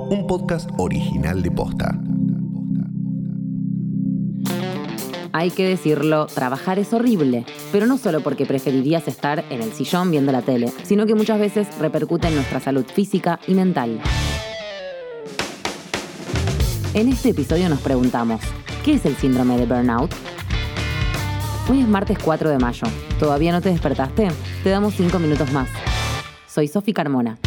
un podcast original de Posta. Hay que decirlo, trabajar es horrible, pero no solo porque preferirías estar en el sillón viendo la tele, sino que muchas veces repercute en nuestra salud física y mental. En este episodio nos preguntamos, ¿qué es el síndrome de burnout? Hoy es martes 4 de mayo. ¿Todavía no te despertaste? Te damos 5 minutos más. Soy Sofi Carmona.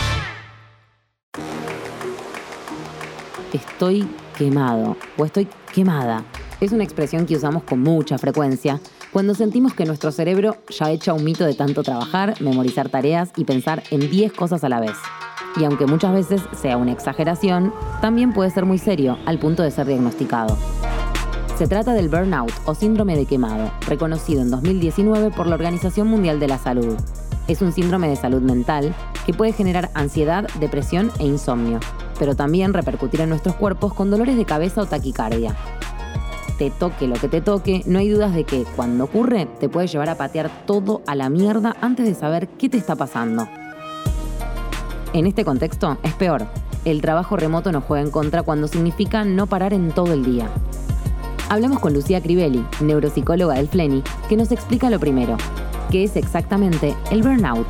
Estoy quemado o estoy quemada. Es una expresión que usamos con mucha frecuencia cuando sentimos que nuestro cerebro ya echa un mito de tanto trabajar, memorizar tareas y pensar en 10 cosas a la vez. Y aunque muchas veces sea una exageración, también puede ser muy serio al punto de ser diagnosticado. Se trata del burnout o síndrome de quemado, reconocido en 2019 por la Organización Mundial de la Salud. Es un síndrome de salud mental que puede generar ansiedad, depresión e insomnio, pero también repercutir en nuestros cuerpos con dolores de cabeza o taquicardia. Te toque lo que te toque, no hay dudas de que, cuando ocurre, te puede llevar a patear todo a la mierda antes de saber qué te está pasando. En este contexto, es peor. El trabajo remoto nos juega en contra cuando significa no parar en todo el día. Hablamos con Lucía Crivelli, neuropsicóloga del FLENI, que nos explica lo primero. ¿Qué es exactamente el burnout?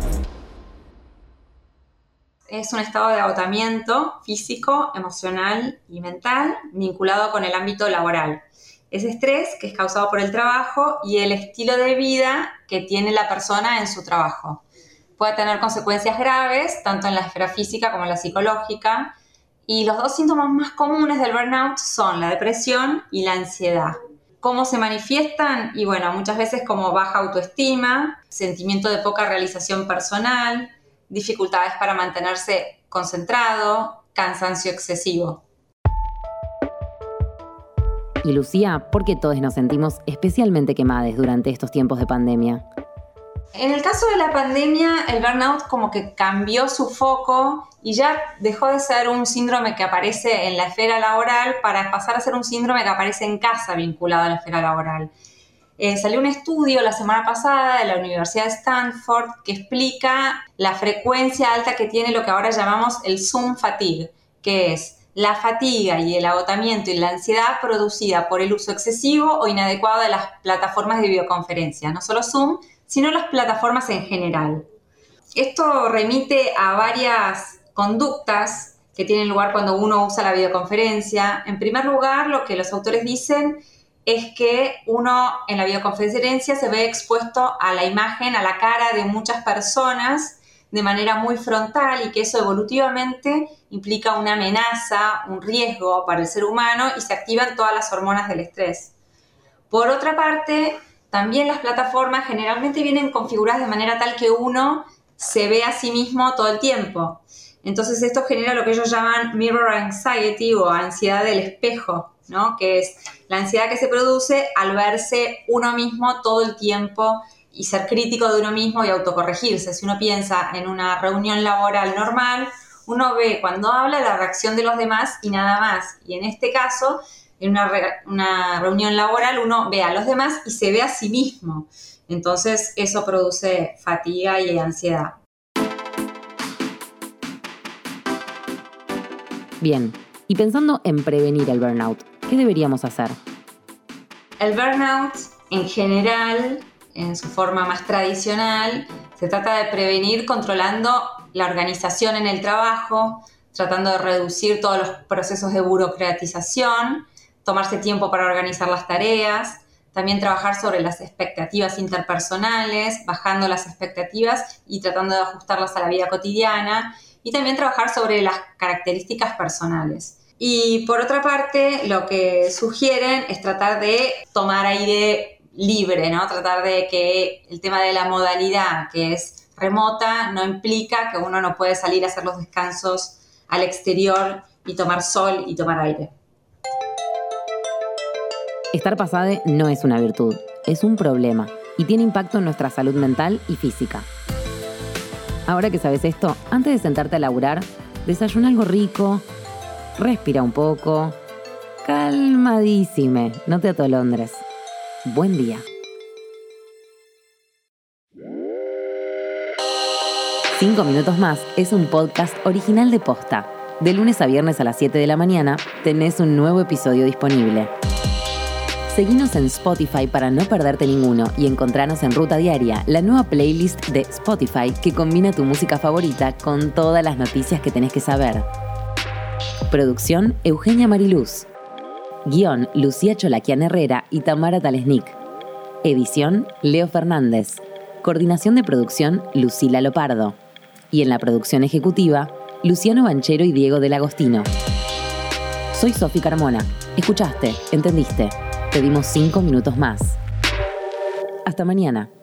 Es un estado de agotamiento físico, emocional y mental vinculado con el ámbito laboral. Es estrés que es causado por el trabajo y el estilo de vida que tiene la persona en su trabajo. Puede tener consecuencias graves, tanto en la esfera física como en la psicológica. Y los dos síntomas más comunes del burnout son la depresión y la ansiedad. ¿Cómo se manifiestan? Y bueno, muchas veces como baja autoestima, sentimiento de poca realización personal, dificultades para mantenerse concentrado, cansancio excesivo. Y Lucía, ¿por qué todos nos sentimos especialmente quemadas durante estos tiempos de pandemia? En el caso de la pandemia, el burnout como que cambió su foco y ya dejó de ser un síndrome que aparece en la esfera laboral para pasar a ser un síndrome que aparece en casa vinculado a la esfera laboral. Salió un estudio la semana pasada de la Universidad de Stanford que explica la frecuencia alta que tiene lo que ahora llamamos el Zoom fatigue, que es la fatiga y el agotamiento y la ansiedad producida por el uso excesivo o inadecuado de las plataformas de videoconferencia, no solo Zoom, sino las plataformas en general. Esto remite a varias conductas que tienen lugar cuando uno usa la videoconferencia. En primer lugar, lo que los autores dicen es que uno en la videoconferencia se ve expuesto a la imagen, a la cara de muchas personas de manera muy frontal y que eso evolutivamente implica una amenaza, un riesgo para el ser humano y se activan todas las hormonas del estrés. Por otra parte, también las plataformas generalmente vienen configuradas de manera tal que uno se ve a sí mismo todo el tiempo. Entonces esto genera lo que ellos llaman mirror anxiety o ansiedad del espejo, ¿no? Que es la ansiedad que se produce al verse uno mismo todo el tiempo y ser crítico de uno mismo y autocorregirse. Si uno piensa en una reunión laboral normal, uno ve cuando habla la reacción de los demás y nada más. Y en este caso, en una reunión laboral, uno ve a los demás y se ve a sí mismo. Entonces, eso produce fatiga y ansiedad. Bien, y pensando en prevenir el burnout, ¿qué deberíamos hacer? El burnout, en general, en su forma más tradicional, se trata de prevenir controlando la organización en el trabajo, tratando de reducir todos los procesos de burocratización, tomarse tiempo para organizar las tareas, también trabajar sobre las expectativas interpersonales, bajando las expectativas y tratando de ajustarlas a la vida cotidiana, y también trabajar sobre las características personales. Y por otra parte, lo que sugieren es tratar de tomar aire libre, ¿no? Tratar de que el tema de la modalidad, que es remota, no implica que uno no puede salir a hacer los descansos al exterior y tomar sol y tomar aire. Estar pasade no es una virtud, es un problema y tiene impacto en nuestra salud mental y física. Ahora que sabes esto, antes de sentarte a laburar, desayuna algo rico, respira un poco, calmadísime, no te atolondres. Buen día. 5 minutos más es un podcast original de Posta. De lunes a viernes a las 7 de la mañana tenés un nuevo episodio disponible. Seguinos en Spotify para no perderte ninguno y encontranos en Ruta Diaria, la nueva playlist de Spotify que combina tu música favorita con todas las noticias que tenés que saber. Producción Eugenia Mariluz. Guión Lucía Cholaquian Herrera y Tamara Talesnik. Edición Leo Fernández. Coordinación de producción Lucila Lopardo. Y en la producción ejecutiva, Luciano Banchero y Diego del Agostino. Soy Sofi Carmona. Escuchaste, entendiste. Te dimos 5 minutos más. Hasta mañana.